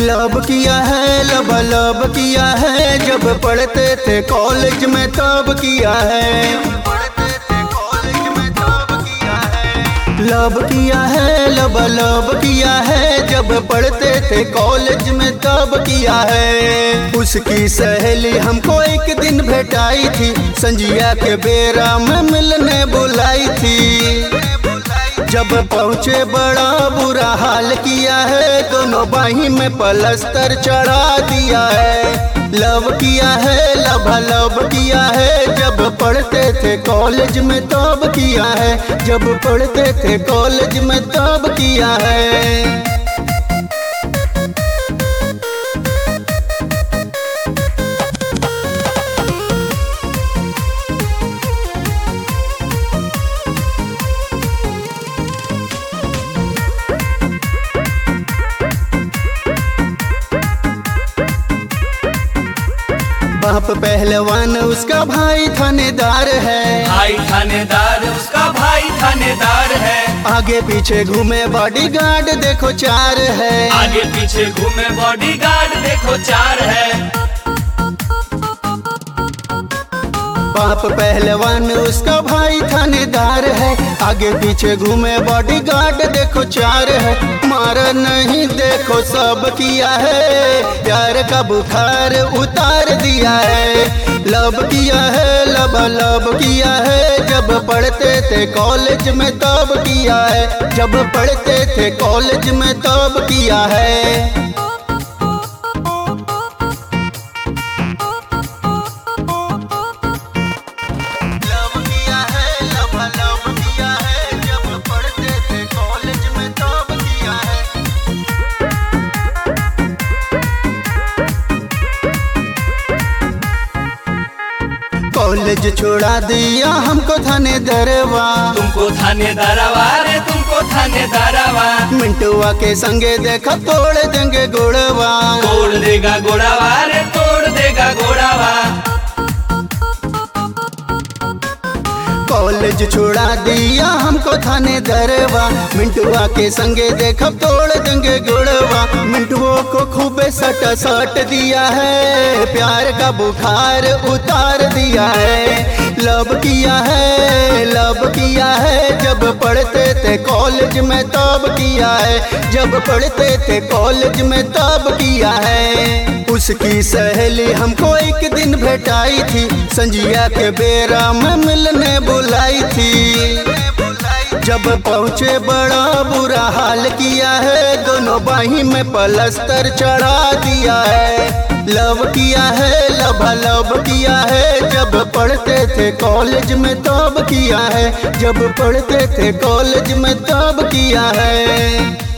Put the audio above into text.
Love किया है, लब किया है, जब पढ़ते थे कॉलेज में तब किया है। लव किया है, लब किया है, जब पढ़ते थे कॉलेज में तब किया है। उसकी सहेली हमको एक दिन भेटाई थी, संजिया के बेरा में मिलने बुलाई थी। जब पहुँचे बड़ा बुरा हाल किया है, दोनों बाही में पलस्तर चढ़ा दिया है। लव किया है, लब किया है, जब पढ़ते थे कॉलेज में तब किया है। जब पढ़ते थे कॉलेज में तब किया है। बाप पहलवान उसका भाई थानेदार है, भाई थानेदार उसका भाई थानेदार है। आगे पीछे घूमे बॉडीगार्ड देखो 4 है, आगे पीछे घूमे बॉडीगार्ड देखो 4 है। बाप पहलवान उसका भाई थानेदार है, आगे पीछे घूमे बॉडीगार्ड देखो 4 है। मारा नहीं देखो सब किया है, प्यार का बुखार उतार दिया है। लव किया है, लब किया है, जब पढ़ते थे कॉलेज में तब किया है। जब पढ़ते थे कॉलेज में तब किया है। कॉलेज छोड़ा दिया हमको थानेदारवा, तुमको थानेदारवा रे तुमको थानेदारवा। मिंटुआ के संगे देखा तोड़ देंगे गोड़वा, तोड़ देगा गोड़ावा रे तोड़ देगा गोड़ावा। कॉलेज छोड़ा दिया हमको थानेदारवा, मिंटुआ के संगे देखा तोड़ देंगे गोड़वा। मिंटुओं को खूबे सट दिया है, प्यार का बुखार उतार दिया है। लव किया है, लब किया है, जब पढ़ते थे कॉलेज में तब किया है। जब पढ़ते थे कॉलेज में तब किया है। उसकी सहेली हमको एक दिन भेटाई थी, संजिया के बेरा में मिलने बुलाई थी। जब पहुँचे बड़ा बुरा हाल किया है, दोनों बाही में पलस्तर चढ़ा दिया है। लव किया है, लब किया है, जब पढ़ते थे कॉलेज में तब किया है। जब पढ़ते थे कॉलेज में तब किया है।